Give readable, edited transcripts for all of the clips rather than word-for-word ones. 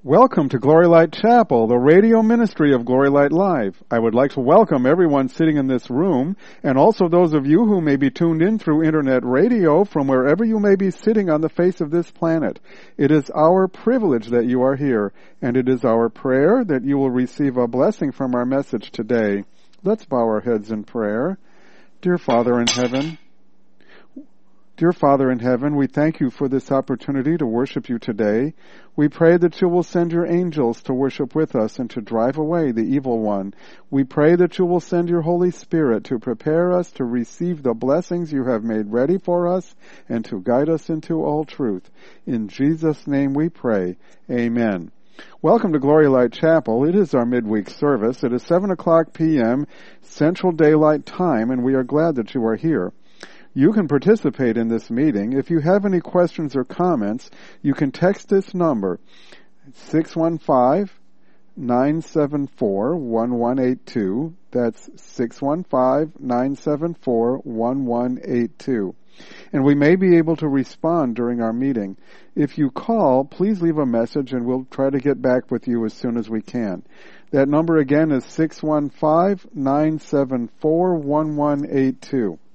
Welcome to Glory Light Chapel, the radio ministry of Glory Light Live. I would like to welcome everyone sitting in this room, and also those of you who may be tuned in through internet radio from wherever you may be sitting on the face of this planet. It is our privilege that you are here, and it is our prayer that you will receive a blessing from our message today. Let's bow our heads in prayer. Dear Father in heaven, we thank you for this opportunity to worship you today. We pray that you will send your angels to worship with us and to drive away the evil one. We pray that you will send your Holy Spirit to prepare us to receive the blessings you have made ready for us and to guide us into all truth. In Jesus' name we pray. Amen. Welcome to Glory Light Chapel. It is our midweek service. It is 7 o'clock p.m. Central Daylight Time, and we are glad that you are here. You can participate in this meeting. If you have any questions or comments, you can text this number, 615-974-1182. That's 615-974-1182. And we may be able to respond during our meeting. If you call, please leave a message and we'll try to get back with you as soon as we can. That number again is 615-974-1182.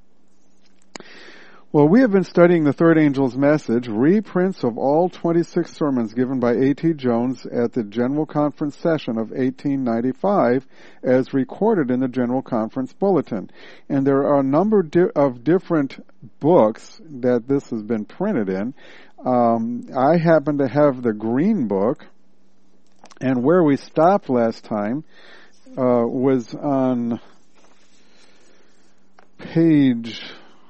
Well, we have been studying the third angel's message, reprints of all 26 sermons given by A.T. Jones at the General Conference session of 1895 as recorded in the General Conference Bulletin. And there are a number of different books that this has been printed in. I happen to have the green book, and where we stopped last time was on page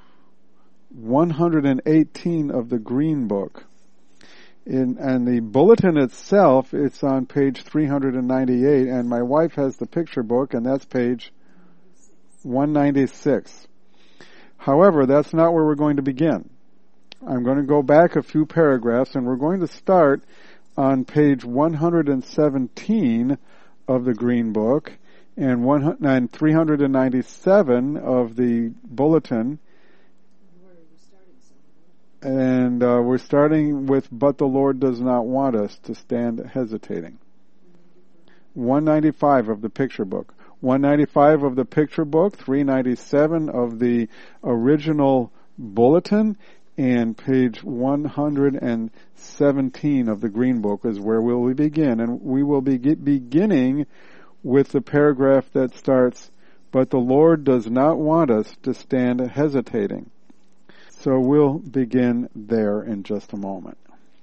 118 of the Green Book. And the bulletin itself, it's on page 398, and my wife has the picture book, and that's page 196. However, that's not where we're going to begin. I'm going to go back a few paragraphs, and we're going to start on page 117 of the Green Book, and 397 of the bulletin. And we're starting with, but the Lord does not want us to stand hesitating. 195 of the picture book. 195 of the picture book, 397 of the original bulletin, and page 117 of the Green Book is where we'll begin. And we will be beginning with the paragraph that starts, but the Lord does not want us to stand hesitating. So we'll begin there in just a moment.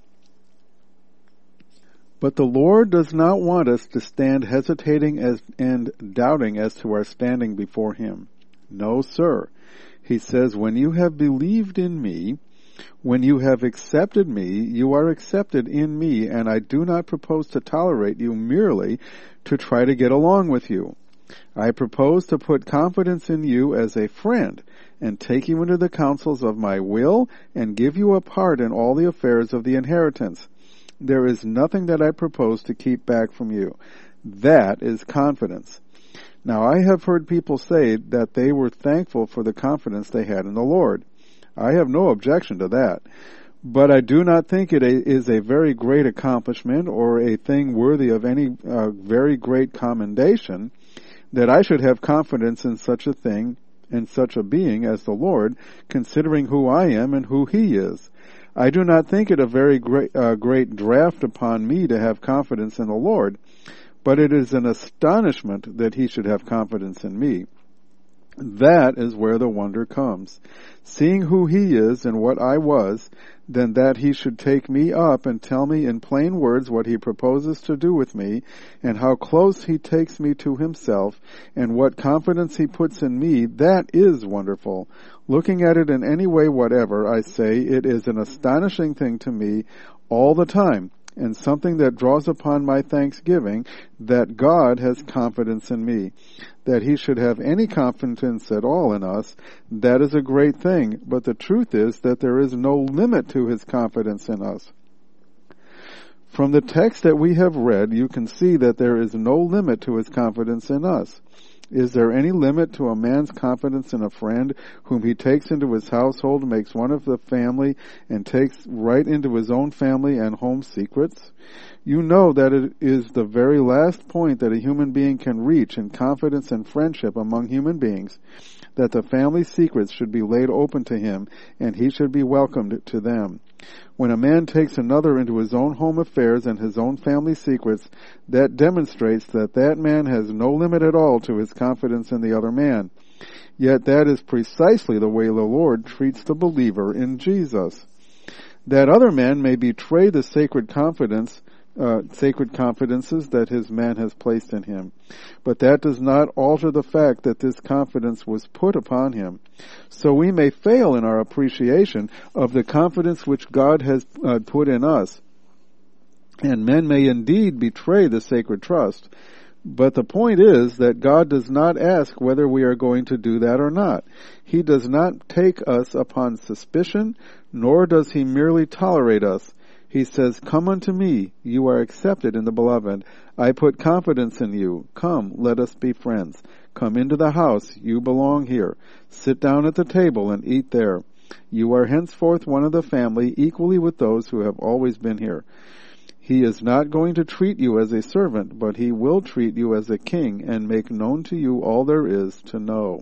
But the Lord does not want us to stand hesitating and doubting as to our standing before Him. No, sir. He says, when you have believed in me, when you have accepted me, you are accepted in me, and I do not propose to tolerate you merely to try to get along with you. I propose to put confidence in you as a friend and take you into the counsels of my will and give you a part in all the affairs of the inheritance. There is nothing that I propose to keep back from you. That is confidence. Now, I have heard people say that they were thankful for the confidence they had in the Lord. I have no objection to that. But I do not think it is a very great accomplishment or a thing worthy of any very great commendation that I should have confidence in such a thing, in such a being as the Lord, considering who I am and who He is. I do not think it a very great draft upon me to have confidence in the Lord, but it is an astonishment that He should have confidence in me. That is where the wonder comes. Seeing who He is and what I was, then that He should take me up and tell me in plain words what He proposes to do with me, and how close He takes me to Himself, and what confidence He puts in me, that is wonderful. Looking at it in any way whatever, I say, it is an astonishing thing to me all the time, and something that draws upon my thanksgiving that God has confidence in me. That He should have any confidence at all in us, that is a great thing, but the truth is that there is no limit to His confidence in us. From the text that we have read, you can see that there is no limit to His confidence in us. Is there any limit to a man's confidence in a friend whom he takes into his household, makes one of the family, and takes right into his own family and home secrets? You know that it is the very last point that a human being can reach in confidence and friendship among human beings, that the family secrets should be laid open to him, and he should be welcomed to them. When a man takes another into his own home affairs and his own family secrets, that demonstrates that that man has no limit at all to his confidence in the other man. Yet that is precisely the way the Lord treats the believer in Jesus. That other man may betray the sacred confidences that his man has placed in him. But that does not alter the fact that this confidence was put upon him. So we may fail in our appreciation of the confidence which God has put in us. And men may indeed betray the sacred trust. But the point is that God does not ask whether we are going to do that or not. He does not take us upon suspicion, nor does he merely tolerate us. He says, "Come unto me, you are accepted in the beloved. I put confidence in you. Come, let us be friends. Come into the house, you belong here. Sit down at the table and eat there. You are henceforth one of the family, equally with those who have always been here." He is not going to treat you as a servant, but he will treat you as a king and make known to you all there is to know.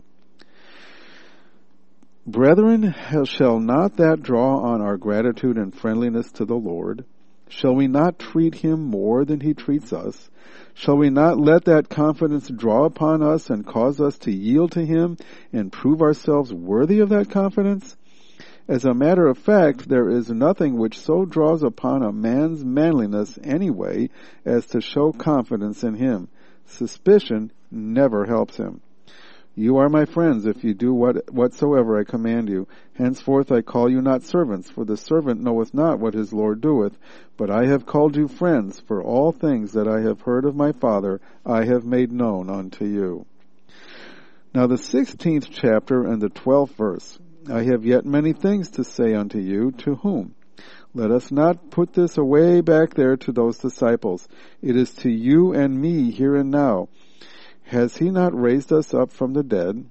Brethren, shall not that draw on our gratitude and friendliness to the Lord? Shall we not treat him more than he treats us? Shall we not let that confidence draw upon us and cause us to yield to him and prove ourselves worthy of that confidence? As a matter of fact, there is nothing which so draws upon a man's manliness anyway as to show confidence in him. Suspicion never helps him. You are my friends if you do whatsoever I command you. Henceforth I call you not servants, for the servant knoweth not what his Lord doeth. But I have called you friends, for all things that I have heard of my Father I have made known unto you. Now the 16th chapter and the 12th verse. I have yet many things to say unto you, to whom? Let us not put this away back there to those disciples. It is to you and me here and now. Has he not raised us up from the dead?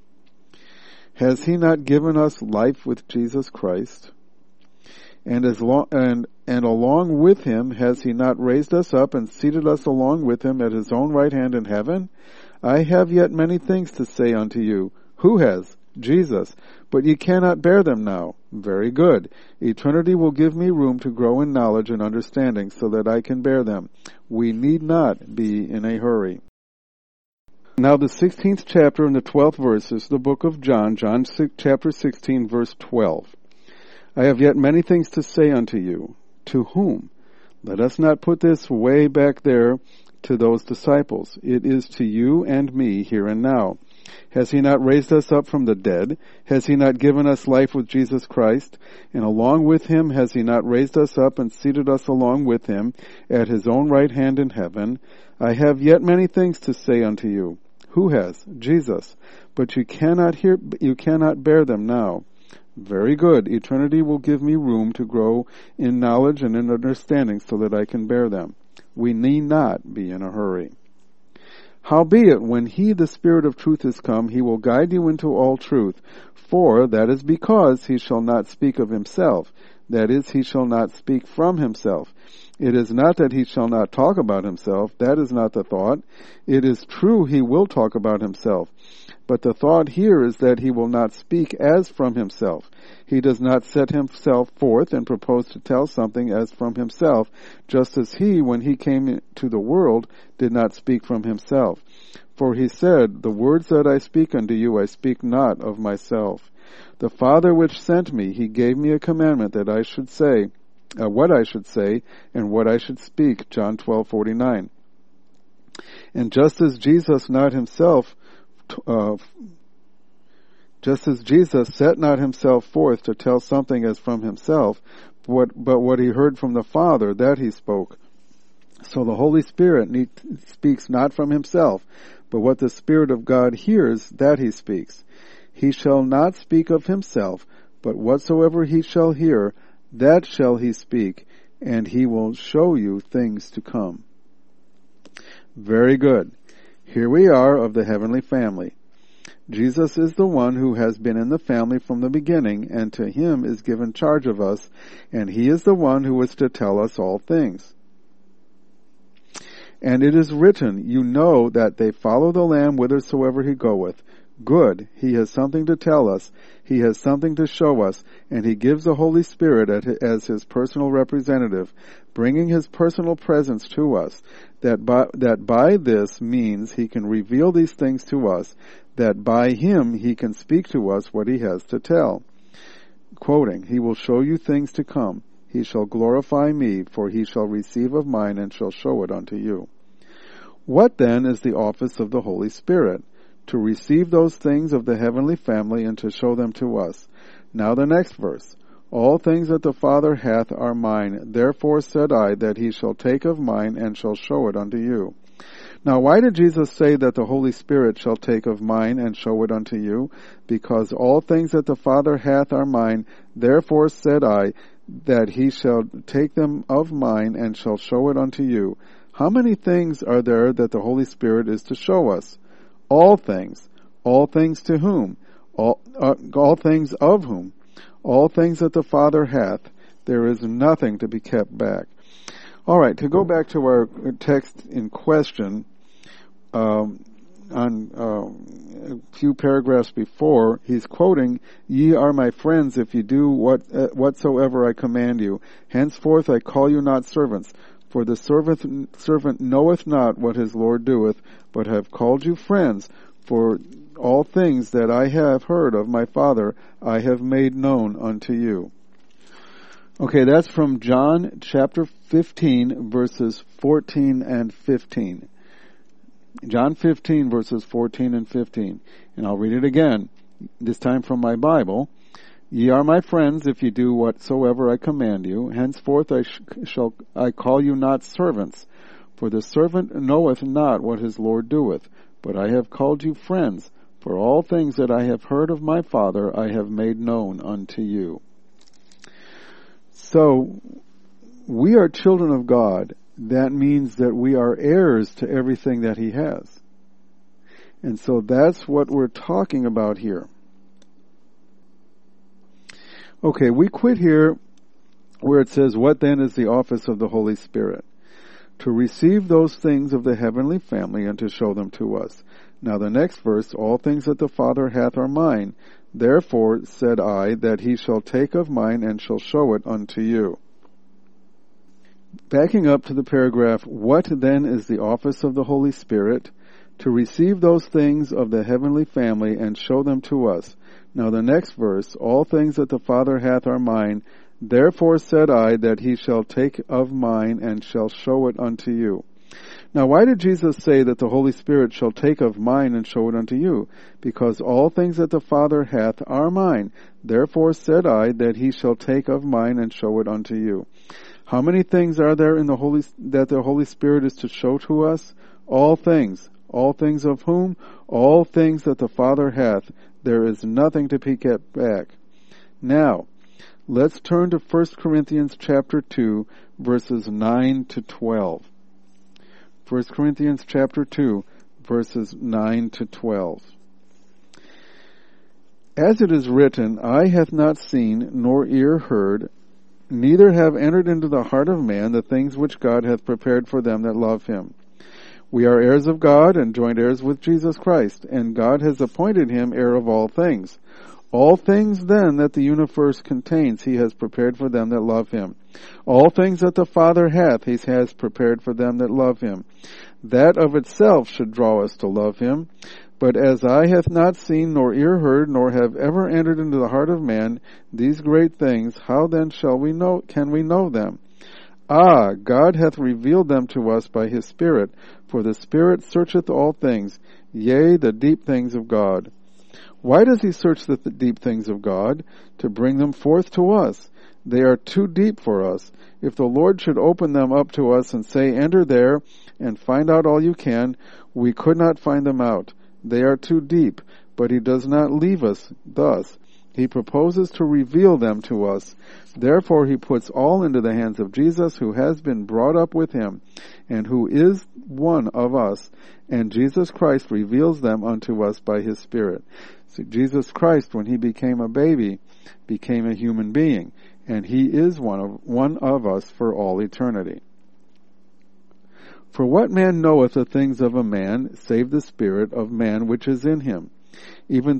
Has he not given us life with Jesus Christ? And along with him, has he not raised us up and seated us along with him at his own right hand in heaven? I have yet many things to say unto you. Who has? Jesus. But ye cannot bear them now. Very good. Eternity will give me room to grow in knowledge and understanding so that I can bear them. We need not be in a hurry. Now the 16th chapter and the 12th verse is the book of John, chapter 16, verse 12. I have yet many things to say unto you. To whom? Let us not put this way back there to those disciples. It is to you and me here and now. Has he not raised us up from the dead? Has he not given us life with Jesus Christ? And along with him has he not raised us up and seated us along with him at his own right hand in heaven? I have yet many things to say unto you. Who has? Jesus. But you cannot bear them now. Very good. Eternity will give me room to grow in knowledge and in understanding so that I can bear them. We need not be in a hurry. Howbeit, when he, the Spirit of truth, is come, he will guide you into all truth. For that is because he shall not speak of himself. That is, he shall not speak from himself. It is not that he shall not talk about himself. That is not the thought. It is true he will talk about himself. But the thought here is that he will not speak as from himself. He does not set himself forth and propose to tell something as from himself, just as he, when he came into the world, did not speak from himself. For he said, The words that I speak unto you, I speak not of myself. The Father which sent me, he gave me a commandment that I should say, what I should say, and what I should speak. John 12:49. And just as Jesus set not himself forth to tell something as from himself, but what he heard from the Father, that he spoke. So the Holy Spirit speaks not from himself, but what the Spirit of God hears, that he speaks. He shall not speak of himself, but whatsoever he shall hear, that shall he speak, and he will show you things to come. Very good. Here we are of the heavenly family. Jesus is the one who has been in the family from the beginning, and to him is given charge of us, and he is the one who is to tell us all things. And it is written, you know that they follow the Lamb whithersoever he goeth. Good, he has something to tell us, he has something to show us, and he gives the Holy Spirit as his personal representative, bringing his personal presence to us, that by this means he can reveal these things to us, that by him he can speak to us what he has to tell. Quoting, he will show you things to come. He shall glorify me, for he shall receive of mine and shall show it unto you. What then is the office of the Holy Spirit? To receive those things of the heavenly family and to show them to us. Now the next verse. All things that the Father hath are mine. Therefore said I that he shall take of mine and shall show it unto you. Now why did Jesus say that the Holy Spirit shall take of mine and show it unto you? Because all things that the Father hath are mine. Therefore said I that he shall take them of mine and shall show it unto you. How many things are there that the Holy Spirit is to show us? All things. All things to whom? All things of whom? All things that the Father hath. There is nothing to be kept back. All right, to go back to our text in question, on a few paragraphs before, he's quoting, "Ye are my friends if you do whatsoever I command you. Henceforth I call you not servants, for the servant knoweth not what his Lord doeth, but have called you friends, for all things that I have heard of my Father I have made known unto you." Okay, that's from John chapter 15, verses 14 and 15. John 15, verses 14 and 15. And I'll read it again, this time from my Bible. "Ye are my friends if ye do whatsoever I command you. Henceforth I call you not servants, for the servant knoweth not what his Lord doeth. But I have called you friends, for all things that I have heard of my Father I have made known unto you." So, we are children of God. That means that we are heirs to everything that he has. And so that's what we're talking about here. Okay, we quit here where it says, "What then is the office of the Holy Spirit?" To receive those things of the heavenly family and to show them to us. Now the next verse, "All things that the Father hath are mine. Therefore said I that he shall take of mine and shall show it unto you." Backing up to the paragraph, "What then is the office of the Holy Spirit?" To receive those things of the heavenly family and show them to us. Now the next verse, "All things that the Father hath are mine. Therefore said I that he shall take of mine and shall show it unto you." Now why did Jesus say that the Holy Spirit shall take of mine and show it unto you? Because all things that the Father hath are mine. Therefore said I that he shall take of mine and show it unto you. How many things are there in that the Holy Spirit is to show to us? All things. All things of whom? All things that the Father hath. There is nothing to be kept back. Now, let's turn to 1 Corinthians chapter 2, verses 9 to 12. 1 Corinthians chapter 2, verses 9 to 12. "As it is written, eye hath not seen, nor ear heard, neither have entered into the heart of man the things which God hath prepared for them that love him. We are heirs of God and joint heirs with Jesus Christ, and God has appointed him heir of all things. All things then that the universe contains he has prepared for them that love him. All things that the Father hath he has prepared for them that love him. That of itself should draw us to love him. But as eye hath not seen, nor ear heard, nor have ever entered into the heart of man these great things, how then can we know them? Ah, God hath revealed them to us by his Spirit, for the Spirit searcheth all things, yea, the deep things of God. Why does he search the deep things of God? To bring them forth to us. They are too deep for us. If the Lord should open them up to us and say, enter there and find out all you can, we could not find them out. They are too deep, but he does not leave us thus. He proposes to reveal them to us. Therefore he puts all into the hands of Jesus, who has been brought up with him, and who is one of us, and Jesus Christ reveals them unto us by his Spirit. So Jesus Christ, when he became a baby, became a human being, and he is one of us for all eternity. For what man knoweth the things of a man, save the spirit of man which is in him? Even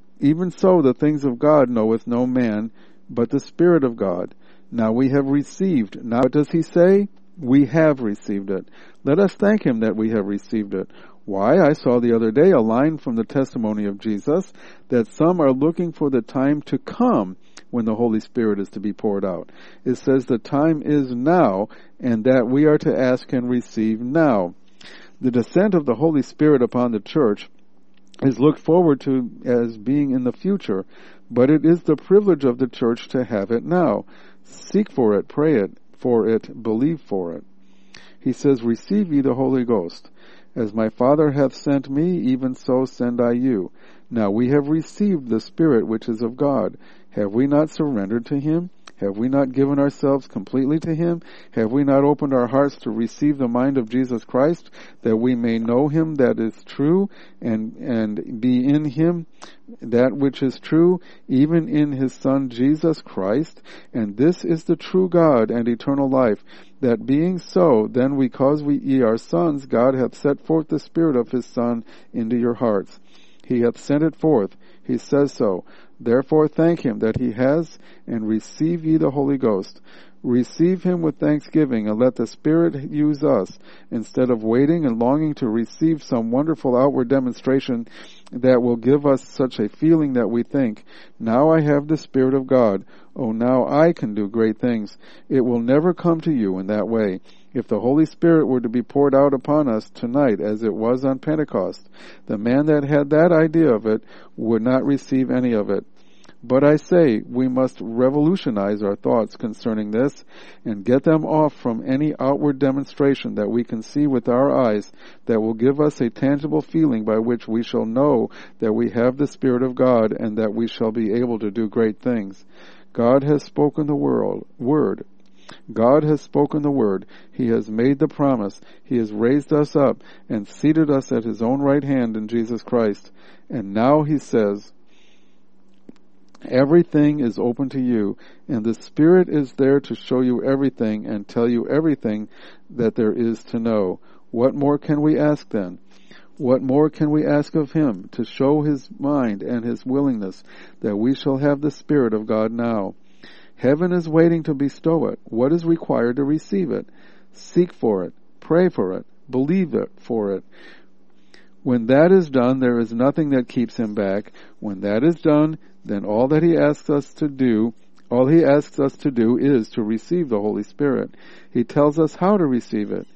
so the things of God knoweth no man, but the Spirit of God. Now we have received. Now what does he say? We have received it. Let us thank him that we have received it. Why? I saw the other day a line from the testimony of Jesus that some are looking for the time to come when the Holy Spirit is to be poured out. It says the time is now, and that we are to ask and receive now. The descent of the Holy Spirit upon the church is looked forward to as being in the future, but it is the privilege of the church to have it now. Seek for it, pray it for it, believe for it. He says, receive ye the Holy Ghost. As my Father hath sent me, even so send I you. Now we have received the Spirit which is of God. Have we not surrendered to him? Have we not given ourselves completely to him? Have we not opened our hearts to receive the mind of Jesus Christ, that we may know him that is true, and be in him that which is true, even in his Son Jesus Christ? And this is the true God and eternal life, that being so, then because ye are sons, God hath set forth the Spirit of his Son into your hearts. He hath sent it forth. He says so. Therefore thank him that he has, and receive ye the Holy Ghost. Receive him with thanksgiving, and let the Spirit use us, instead of waiting and longing to receive some wonderful outward demonstration that will give us such a feeling that we think, now I have the Spirit of God. Oh, now I can do great things. It will never come to you in that way. If the Holy Spirit were to be poured out upon us tonight as it was on Pentecost, the man that had that idea of it would not receive any of it. But I say, we must revolutionize our thoughts concerning this and get them off from any outward demonstration that we can see with our eyes that will give us a tangible feeling by which we shall know that we have the Spirit of God and that we shall be able to do great things. God has spoken the word. God has spoken the word. He has made the promise. He has raised us up and seated us at his own right hand in Jesus Christ. And now he says, everything is open to you, and the Spirit is there to show you everything and tell you everything that there is to know. What more can we ask then? What more can we ask of him to show his mind and his willingness that we shall have the Spirit of God now? Heaven is waiting to bestow it. What is required to receive it? Seek for it, pray for it, believe it for it. When that is done, there is nothing that keeps him back. When that is done, then all he asks us to do is to receive the Holy Spirit. He tells us how to receive it.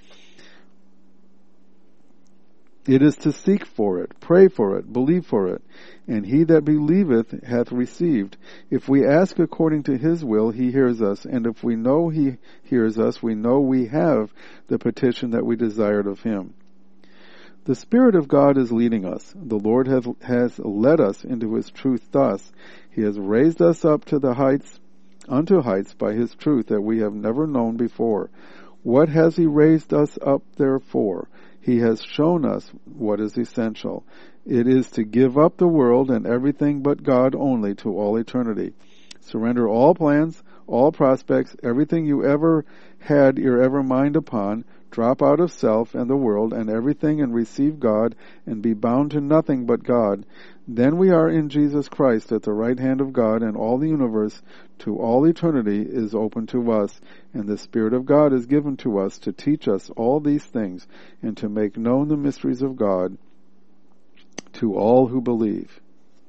It is to seek for it, pray for it, believe for it. And he that believeth hath received. If we ask according to his will, he hears us. And if we know he hears us, we know we have the petition that we desired of him. The Spirit of God is leading us. The Lord has led us into his truth thus. He has raised us up to the heights, unto heights by his truth that we have never known before. What has he raised us up there for? He has shown us what is essential. It is to give up the world and everything but God only to all eternity. Surrender all plans, all prospects, everything you ever had your ever mind upon. Drop out of self and the world and everything and receive God and be bound to nothing but God. Then we are in Jesus Christ at the right hand of God, and all the universe to all eternity is open to us, and the Spirit of God is given to us to teach us all these things and to make known the mysteries of God to all who believe.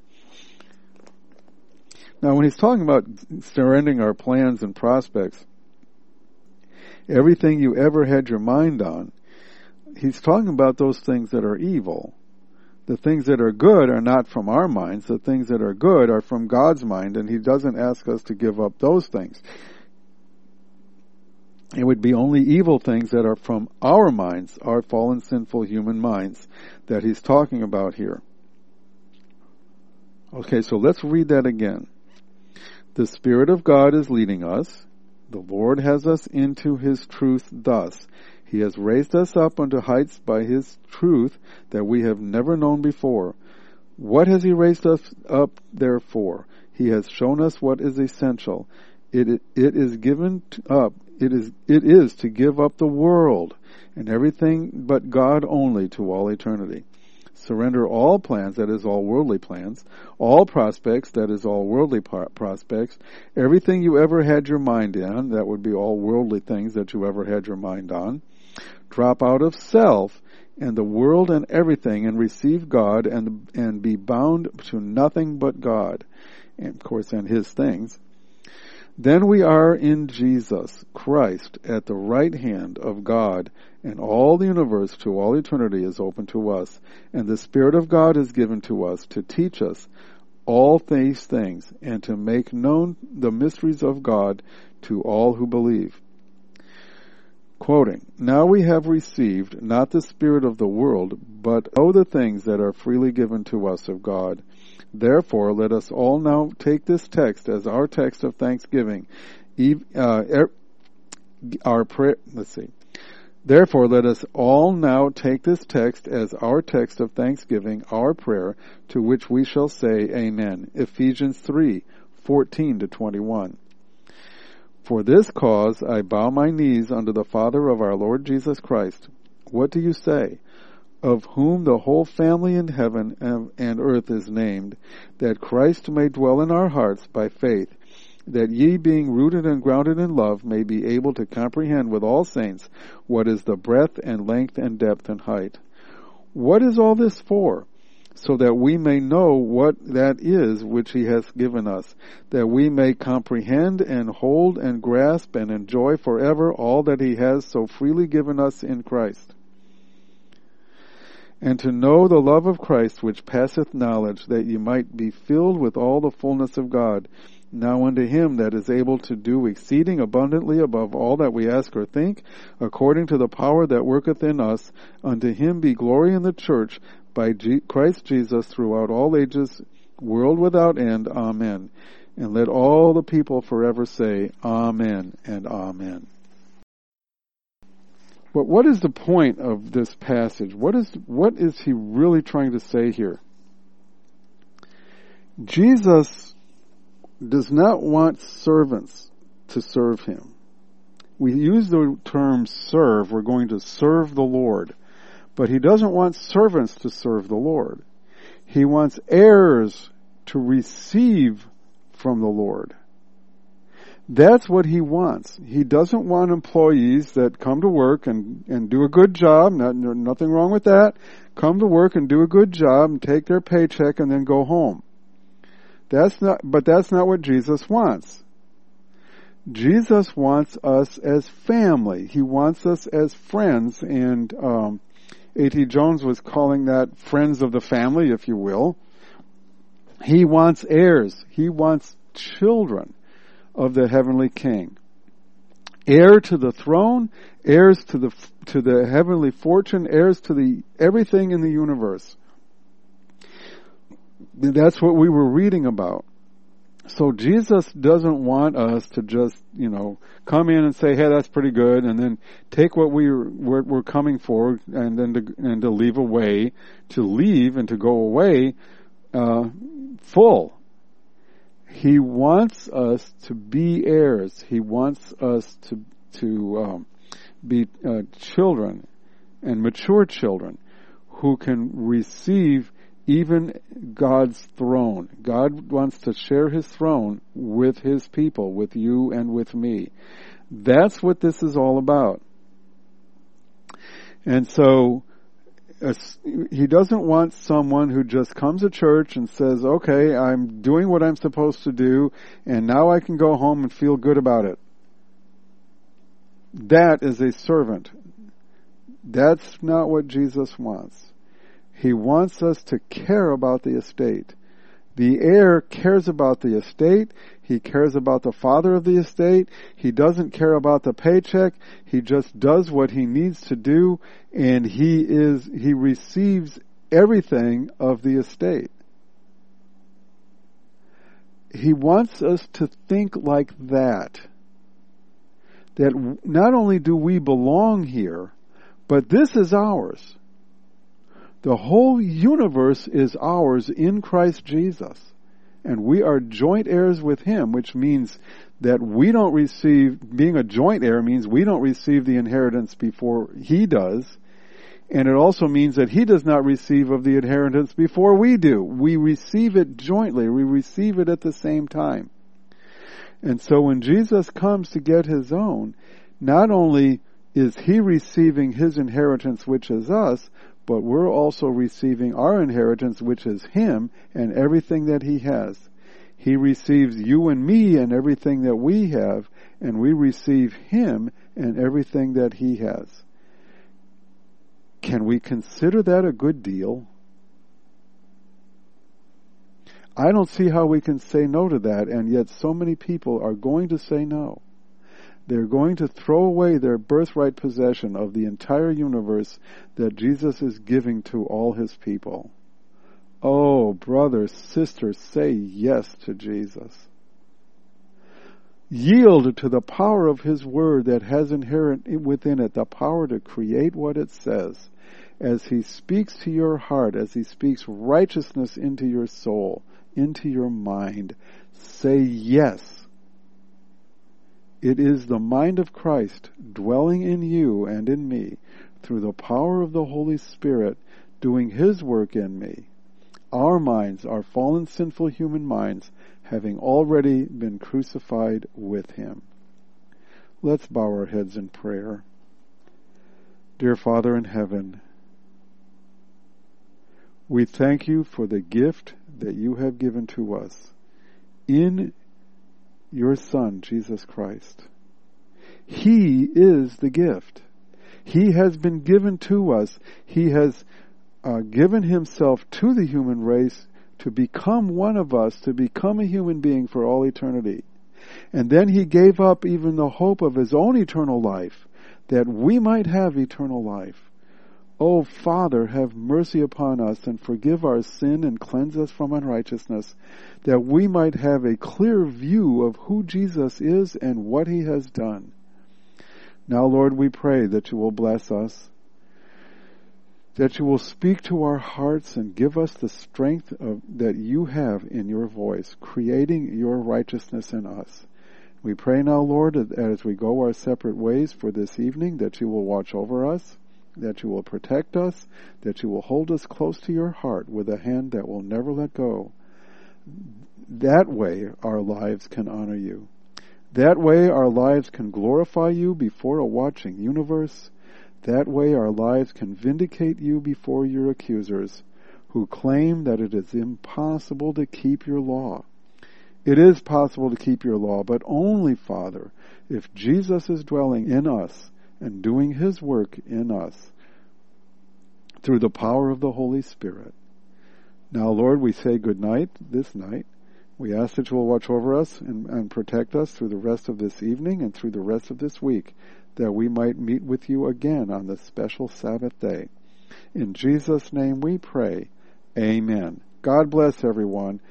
Now, when he's talking about surrendering our plans and prospects, everything you ever had your mind on, he's talking about those things that are evil. The things that are good are not from our minds. The things that are good are from God's mind, and he doesn't ask us to give up those things. It would be only evil things that are from our minds, our fallen, sinful human minds, that he's talking about here. Okay, so let's read that again. The Spirit of God is leading us. The Lord has us into His truth thus. He has raised us up unto heights by His truth that we have never known before. What has He raised us up there for? He has shown us what is essential. It is given up. It is to give up the world and everything but God only to all eternity. Surrender all plans, that is all worldly plans, all prospects, that is all worldly prospects, everything you ever had your mind on, that would be all worldly things that you ever had your mind on. Drop out of self and the world and everything and receive God and be bound to nothing but God, and of course, and His things. Then we are in Jesus Christ at the right hand of God, and all the universe to all eternity is open to us, and the Spirit of God is given to us to teach us all these things and to make known the mysteries of God to all who believe. Quoting, now we have received not the spirit of the world, but the things that are freely given to us of God. Therefore, let us all now take this text as our text of thanksgiving. Therefore, let us all now take this text as our text of thanksgiving, our prayer, to which we shall say Amen. Ephesians 3:14-21. For this cause I bow my knees unto the Father of our Lord Jesus Christ. What do you say? Of whom the whole family in heaven and earth is named, that Christ may dwell in our hearts by faith, that ye being rooted and grounded in love may be able to comprehend with all saints what is the breadth and length and depth and height. What is all this for? So that we may know what that is which He has given us, that we may comprehend and hold and grasp and enjoy forever all that He has so freely given us in Christ. And to know the love of Christ which passeth knowledge, that ye might be filled with all the fullness of God. Now unto Him that is able to do exceeding abundantly above all that we ask or think, according to the power that worketh in us, unto Him be glory in the church by Christ Jesus throughout all ages, world without end. Amen. And let all the people forever say Amen and Amen. But what is the point of this passage? What is he really trying to say here? Jesus does not want servants to serve Him. We use the term serve. We're going to serve the Lord. But He doesn't want servants to serve the Lord. He wants heirs to receive from the Lord. That's what He wants. He doesn't want employees that come to work and do a good job. Nothing wrong with that. Come to work and do a good job and take their paycheck and then go home. That's not what Jesus wants. Jesus wants us as family. He wants us as friends, and A.T. Jones was calling that friends of the family, if you will. He wants heirs. He wants children of the heavenly King. Heir to the throne, heirs to the heavenly fortune, heirs to everything in the universe. That's what we were reading about. So Jesus doesn't want us to just, come in and say, hey, that's pretty good, and then take what we're coming for, and then to leave and to go away full. He wants us to be heirs. He wants us to be children and mature children who can receive even God's throne. God wants to share His throne with His people, with you and with me. That's what this is all about. And so, He doesn't want someone who just comes to church and says, okay, I'm doing what I'm supposed to do, and now I can go home and feel good about it. That is a servant. That's not what Jesus wants. He wants us to care about the estate. The heir cares about the estate. He cares about the father of the estate. He doesn't care about the paycheck. He just does what he needs to do, and he receives everything of the estate. He wants us to think like that. That not only do we belong here, but this is ours. The whole universe is ours in Christ Jesus. And we are joint heirs with Him, which means that we don't receive, being a joint heir means we don't receive the inheritance before He does. And it also means that He does not receive of the inheritance before we do. We receive it jointly. We receive it at the same time. And so when Jesus comes to get His own, not only is He receiving His inheritance, which is us, but we're also receiving our inheritance, which is Him and everything that He has. He receives you and me and everything that we have, and we receive Him and everything that He has. Can we consider that a good deal? I don't see how we can say no to that, and yet so many people are going to say no. They're going to throw away their birthright possession of the entire universe that Jesus is giving to all His people. Oh, brother, sister, say yes to Jesus. Yield to the power of His Word that has inherent within it the power to create what it says. As He speaks to your heart, as He speaks righteousness into your soul, into your mind, say yes. It is the mind of Christ dwelling in you and in me through the power of the Holy Spirit doing His work in me. Our minds, our fallen sinful human minds, having already been crucified with Him. Let's bow our heads in prayer. Dear Father in heaven, we thank You for the gift that You have given to us in Your Son, Jesus Christ. He is the gift. He has been given to us. He has given Himself to the human race to become one of us, to become a human being for all eternity. And then He gave up even the hope of His own eternal life, that we might have eternal life. O Father, have mercy upon us and forgive our sin and cleanse us from unrighteousness, that we might have a clear view of who Jesus is and what He has done. Now, Lord, we pray that You will bless us, that You will speak to our hearts and give us the strength that You have in Your voice, creating Your righteousness in us. We pray now, Lord, as we go our separate ways for this evening, that You will watch over us, that You will protect us, that You will hold us close to Your heart with a hand that will never let go. That way our lives can honor You. That way our lives can glorify You before a watching universe. That way our lives can vindicate You before Your accusers, who claim that it is impossible to keep Your law. It is possible to keep Your law, but only, Father, if Jesus is dwelling in us and doing His work in us through the power of the Holy Spirit. Now, Lord, we say good night this night. We ask that You will watch over us and protect us through the rest of this evening and through the rest of this week, that we might meet with You again on this special Sabbath day. In Jesus' name we pray. Amen. God bless everyone.